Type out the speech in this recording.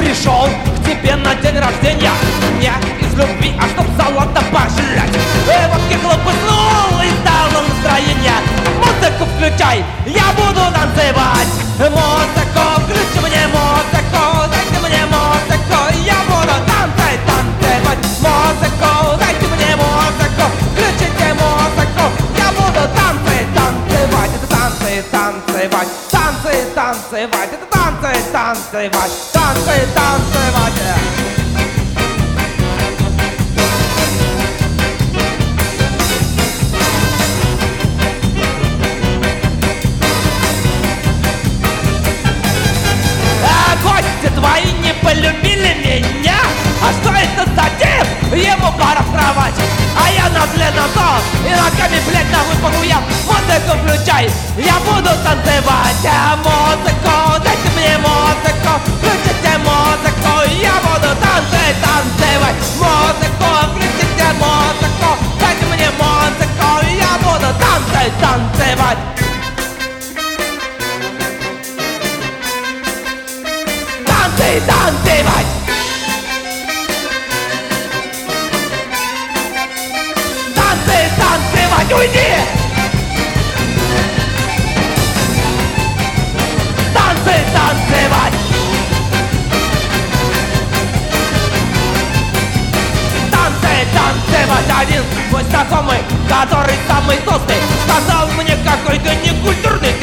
пришел к тебе на день рождения не из любви, а чтоб золото пожрать. Водки хлопыснул и стало настроение. Музыку включай, я буду танцевать. Музыку, включи мне музыку, дайте мне музыку, я буду танцевать. Музыку, дайте мне музыку, включите музыку, я буду танцевать. Это танцевать, танцевать, это танцевать, танцевать. Гости твои не полюбили меня. А что это за тип? Ему пора в кровать, а я на зле на то и ногами, блядь, на выпаху я. Музыку включай, я буду танцевать. Музыку, дайте мне музыку, включите музыку, я буду танцевать. Музыку, включите музыку, дайте мне музыку, я буду танцевать. Танцевать! Танцевать! Уйди! Танцевать! Танцевать! Один мой знакомый, который самый толстый, сказал мне, какой ты некультурный.